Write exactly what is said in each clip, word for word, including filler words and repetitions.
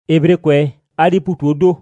Ebrekwe adi putuodo.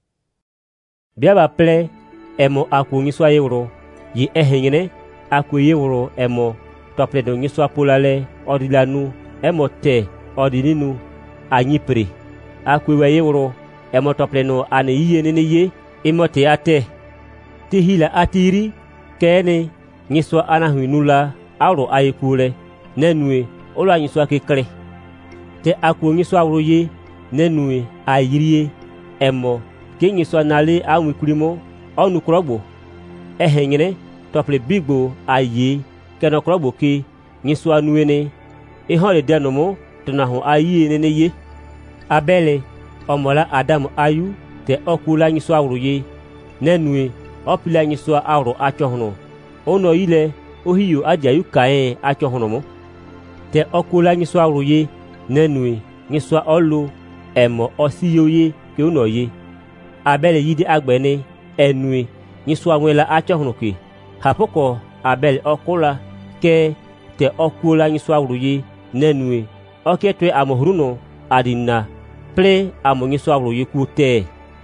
Biaba ple emo aku ngiswa yewro yi ehengene aku yewro emo tople do ngiswa polale odilanu emo te odininu anyipre aku we yewro emo tople no ane yiye nene ye imo te ate tihila atiri kene ngiswa anahuinula auro ayekule nenue olo ngiswa kekre te aku ngiswa wro ye nenue ayirie emo ke ngiswa nale awukulimo onu krogbo ehengene tople bigbo aye keno krogbo ke ngiswa nuene ihole denomo tunahu ayi nene ye abele omola adam ayu te okula ngiswa wro ye nenue opila ngiswa awro achohno ono ile ohiyo ajayu kae achohno mo te okula ngiswa wro ye nenue ngiswa olu emo osiyoye ke uno ye abele yidi agbene enue ngiswa nwela achohno ke hapoko abel okula ke te okula ngiswa wro ye nenue oketwe amohruno adina ple amo ngiswa wro ye kute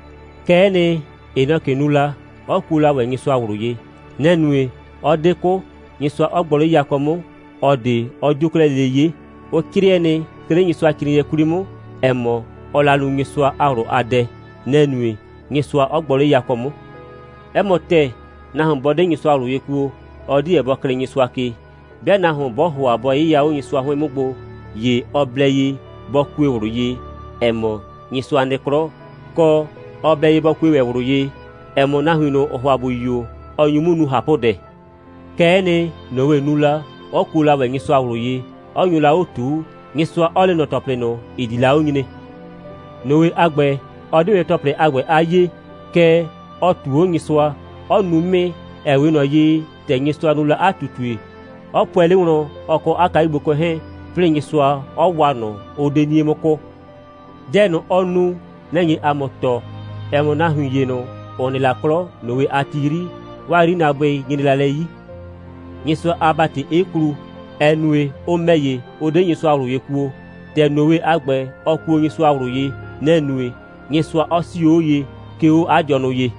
kene enoke nula okula we ngiswa wro ye nenue odeko ngiswa ogbolo yakomo ode ojukle leye okiriene kire ngiswa kiriye kulimo emo olalu ngiswa aro ade nenue ngiswa ogbolo yakomo emo te na hon bode ngiswa aro yeku odi ebo kire ngiswa ke bia na hon bo ho abo yi ya o ngiswa ho emugbo ye obleye boku ewro ye emo ngiswa nekro ko obleye boku ewro ye emo na hunu oho abo yo onyumunu hapode kene nowe nula okula we ngiswa aro ye onyula otu ngiswa ole no topleno idila onyine nowe agbe odiwe tople agbe aye ke otu ngiswa onume ewe no ye te ngiswa nula atutue opwele won oko aka igboko he fle ngiswa owano odeni moko deno onu lenyi amoto emo na huye no onila klo nowe atiri wari na gbe nyinilale yi ngiswa abati ekru enue omeye odenyi so awro yekuo te nowe agbe oku onyi so awro ye nenue ngiswa osioye ke o ajono ye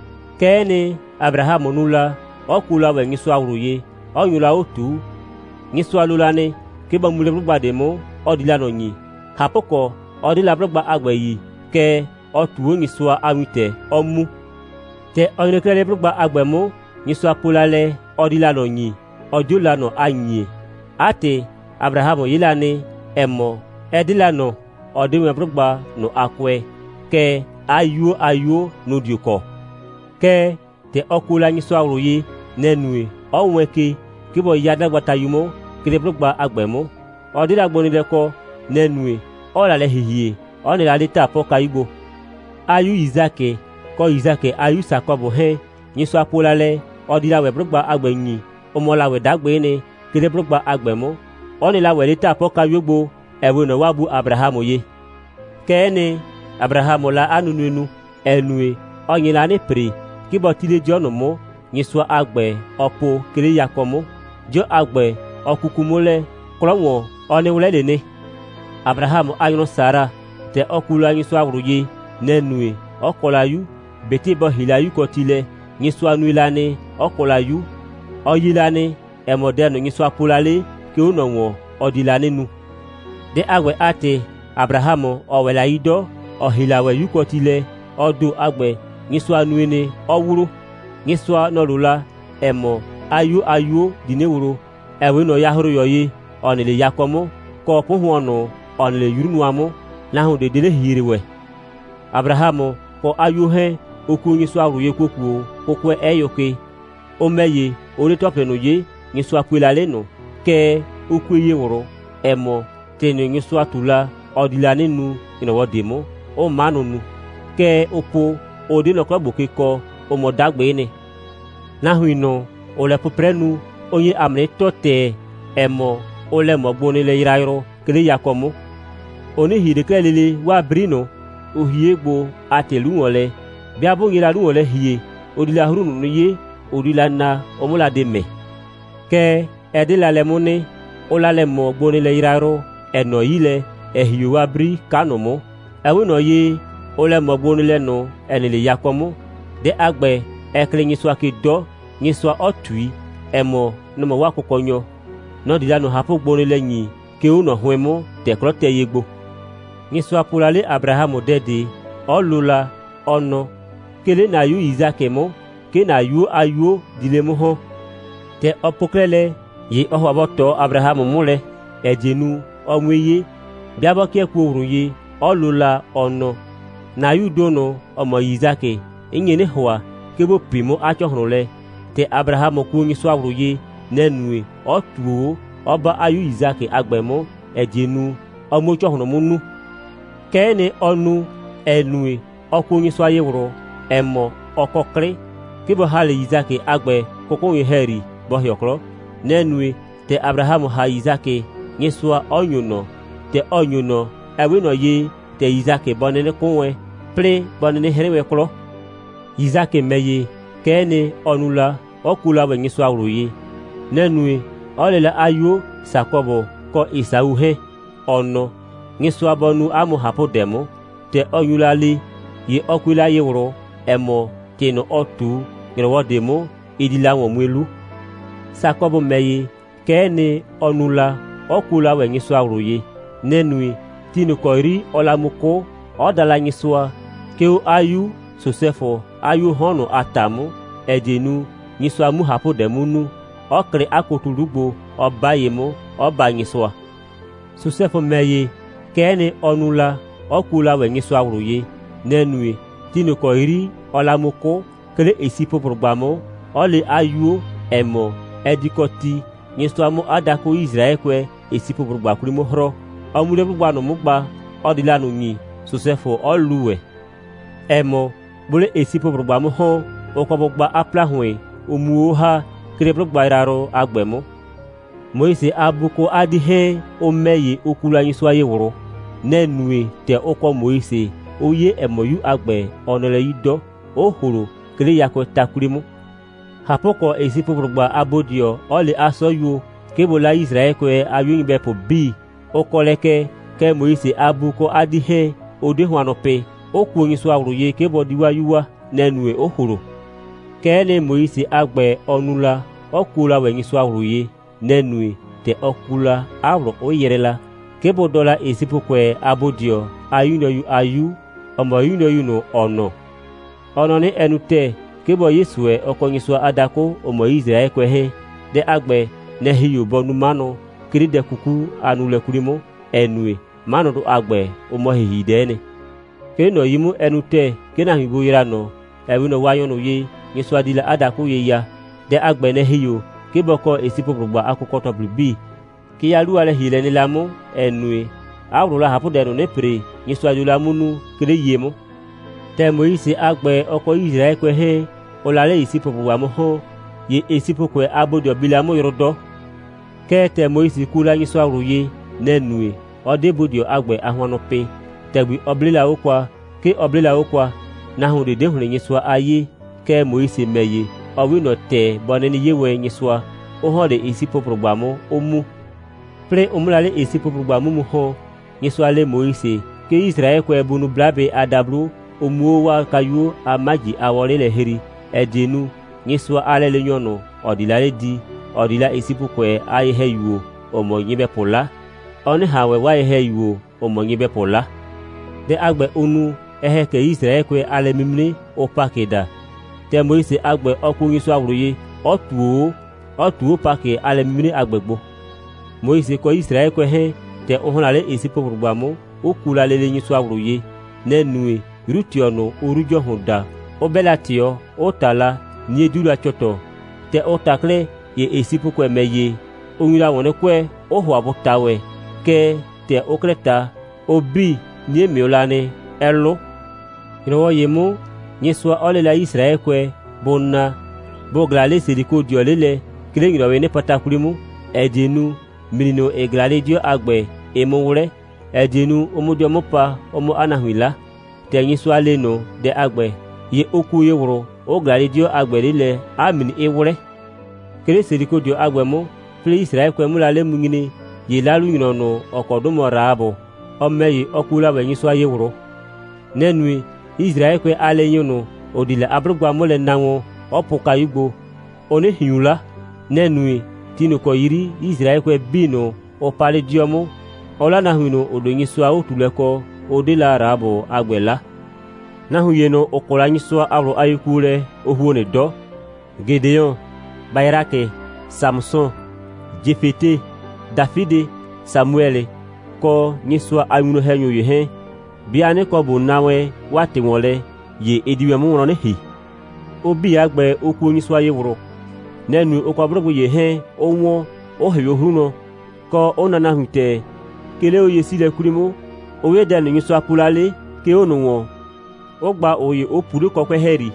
kene abraham nula okula we ngiswa awro ye onyula otu ngiswa lulane ke ba mule gbade mo odila no nyi hapoko odila brogba agbe yi ke otu onyi so awite omu te onye kele brogba agbe mo ngiswa polale odila no nyi ojola no anyi ate abraham yilane emo edilano odiwe brugba no akwe ke ayu ayu no dioko ke te okula nyiso awro yi nenue onweke kibo yada gbata yumo kire brugba agbemo odila gboni deko nenue ola le hihie oni la leta poka igbo ayu izake ko izake ayu sakobo he nyiso apolale odila we brugba agbenyi omola we dagbe ne kire brugba agbemo oni la welita poka yogbo ewe no wabu abraham ye kene abraham la anununu enue onyi la ne pri kibotile jono mo nyiswa agbe opo kire yakomo jo agbe okukumole klonwo oni wulele ne abraham ayno sara te okula nyiswa awro ye nenue okolayu beti bo hilayu kotile nyiswa nuilane okolayu oyilane emodeno ngiswa polale ke unonwo odilane nu de agwe ate abraham owela ido ohilawe yukotile odu agbe ngiswa nuene owuru ngiswa nolula emo ayu ayu dinewuro ewe no yahuru yoyi onile yakomo ko pohwono onile yurunuamo na hu de dele hiriwe abraham ko ayu he oku ngiswa ruye kokuo kokwe eyoke omeye ori tople no ye ngiswa kwelale no ke okuye woro emo tenu ngiswa tula odilane nu ino demo o manunu ke opo odino ko boke ko o modagbe ni na huino o le poprenu oye amre tote emo o le mogboni le irairo kele yakomo oni hide kelele wa brino o hiegbo atelu wole bi abo yira lu wole hie odila hurunu no ye odila na omula de me ke edila le mone ola le mo gboni le irairo eno yile ehiyo abri kanomo ewe no ye ole mogbonu le no enile yakomo de agbe ekle nyiswa ke do nyiswa otui emo no mo wakokonyo no dila no hapo gbonu le nyi ke uno hwemo de krote yegbo nyiswa pulale Abraham dede olula ono kele na yu Isaac mo ke na yu ayu dilemu ho te opoklele ye ohwaboto Abraham mule ejenu omweye biabo ke kwuru ye olula ono na yu dono omo Isaac inyene hwa kebo primo achohrole te Abraham kwunyi swawru ye nenue otuo oba ayu Isaac agbemo ejenu omo chohromunu kene onu enue okwunyi swaye wuro emo okokre kebo hale Isaac agbe kokonwe heri bohyokro nenue te Abraham ha Isaac nyeswa onyono te onyono ewino ye te Isaac bonene kunwe ple bonene herewe kro Isaac meye kene onula okula we nyeswa wuruye nenue olela ayo Sakobo ko Isau he ono nyeswa bonu amu hapo demo te onyulali ye okwila ye wuro emo tino otu ngewo demo idila wo mwelu Sakobo meye kene onula okula we nyeswa wuruye nenui tino koiri olamuko odala nyeswa keu ayu Sosefo ayu hono atamu ejenu nyeswa mu hapo demunu okre akotulugbo obayemo obanyeswa Sosefo meye kene onula okula we nyeswa wuruye nenui tino koiri olamuko kele esipo progbamo ole ayu emo edikoti nyeswa mu adako Israel kwe esipo progbakuri mohro omule bugba no mugba odilanu nyi Sosefo oluwe emo bole esipo progbamo ho okobogba aplahwe omuo ha kele progba iraro agbemo Moise abuko adihe omeye okula nyiswa ye wuro nenue te okwo Moise oye emoyu agbe onole yido ohoro kele yakwe takurimu hapoko esipo progba abodio ole asoyu kebola Israel kwe ayun bepo bi okoleke ke Moise abuko adihe odehwanope okwo nyiswa wuruye kebodiwa yuwa nenue ohoro kele Moise agbe onula okula we nyiswa wuruye nenui te okula awro oyerela kebo dola esipo kwe abodio ayuno yu ayu omo yuno yuno ono ono ni enute kebo Yesue okonyiswa adako omo Israel kwe he de agbe nehiyo bonu mano kiri de kuku anule kurimo enui mano do agbe omo hihidene keno yimu enute kena hibo yirano ewino wayono ye nyiswa dila adako ye ya de agbe nehiyo kiboko esipo progba akokoto blibi kiyalu ale hileni lamu enui awrula hapu denu nepre nyiswa dula munu kire yemo te Moise agbe oko Israel kwe he olale esipo progba mo ho ye esipo kwe abodio bilamu yorodo ke te Moise kula nyiswa ruye nenui odebodio agbe ahwanope tegbi oblila okwa ke oblila okwa na hu de dehun nyiswa aye ke Moise meye owino te boneni yewe nyiswa ohode esipo progbamo omu pre omulale esipo progbamo mu ho nyiswa le Moise ke Israel kwe bunu blabe adabru omu wa kayu amaji awole le heri edenu nyiswa ale le nyono odilale di odila esipo kwe aye heyuo omo nyibe pola oni hawe wa heyuo omo nyibe pola de agbe onu ehe ke Israel kwe ale mimni opakeda te Moise agbe okwu nyiswa wuruye otuo otuo pake ale mimni agbegbo Moise ko Israel kwe he te ohunale esipo progbamo okula lele nyiswa wuruye nenue rutiono orujo hunda obelatio otala nie dula choto te otakle ye esipo kwe meye onyula wone kwe ohwa botawe ke te okreta obi nie miolane elo iro yemo nyeswa olela Israel kwe bonna boglale seriko diolele kilengiro wene patakulimu edenu minino eglale dio agbe emowure edenu omudio mopa omo anahwila te nyeswa leno de agbe ye oku ye wuro oglale dio agbe lele amin ewure kele seriko dio agbe mo ple Israel kwe mulale mungini ye lalu ngino okodumo raabo omeye okula we nyeswa ye wuro nenui Israel kwe ale yono odile abrugwa mole nanwo opoka yugo one hiula nenui tinu ko yiri Israel kwe bino opale diomo ola na huno odonyi swa otuleko odila rabo agbela na huyeno okola nyiswa abro ayikule ohuone do Gideon Bayrake Samson Jefete Dafide Samuel ko nyiswa ayuno henyo yehe biane ko bu nawe wate wole ye ediwe mu wono ne hi obi agbe oku nyiswa yewro nenu okwabrogbo yehe onwo oheyo huno ko onana hute kele oye sile kurimu owe dan nyiswa pulale ke onwo ogba oye opuru kokwe heri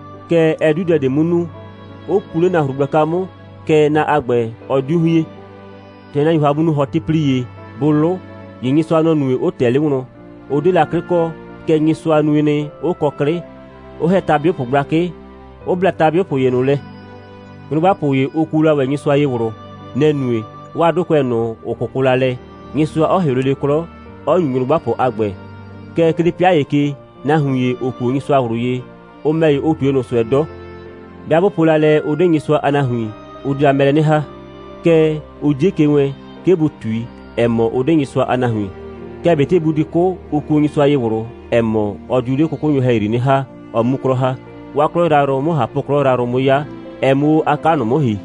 ke edude de munu opuru na hurbakamu ke na agbe oduhuye tena yuhabunu hoti pliye bolo yinyiswa no nuwe otele wono ode la kriko ke nyiswa nuwe ne okokre o hetabio pobrake o blatabio poyenole nuba poye okula we nyiswa yewro nenue wa dokwe no okokulale nyiswa oherole kro onyunuba po agbe ke kripia yeke na huye oku nyiswa wuruye o mei otu no swedo biabo polale ode nyiswa anahui odi amele ne ha ke oje kenwe ke butui emo ode nyiswa anahui ke bete budiko oku nyiswa yewro emo ojude kokonyo hairi ne ha omukro ha wakro raro mo ha pokro raro mo ya emu akano mohi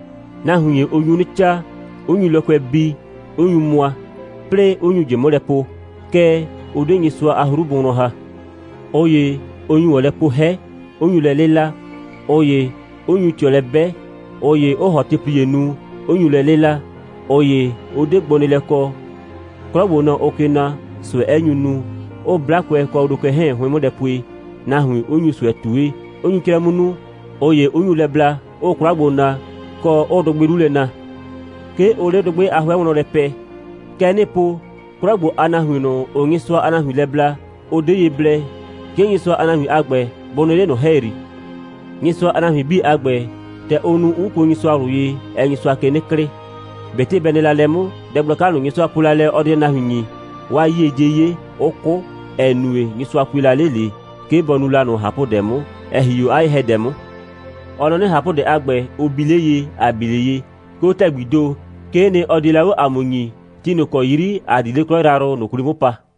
na huye oyunicha onyulokwe bi onyumwa ple onyujemolepo ke odenyi swa ahurubono ha oye onyuolepo he onyulelela oye onyutiolebe oye ohotiprienu onyulelela oye odegbonileko krobono okena swe enyunu o blakwe ko odoke he hwemodepui na hu onyu swe tuwe onyu kiremunu oye onyu lebla o kragbona ko odogberule na ke ole dogbe ahwe wono lepe kenepo kragbo anahu no ongiswa anahu lebla odeye ble kenyiswa anahu agbe bonole no heri nyiswa anahu bi agbe te onu uko nyiswa ruye enyiswa kenekre bete benela lemu deblokanu nyiswa pulale odena hunyi wa yejeye oko enue nyiswa pula lele ke bonula no hapo demo ehiyo ai hedemo ono ne hapo de agbe obileye abileye ko tegbido ke ne odilawo amunyi tino ko yiri adile ko raro no kurimupa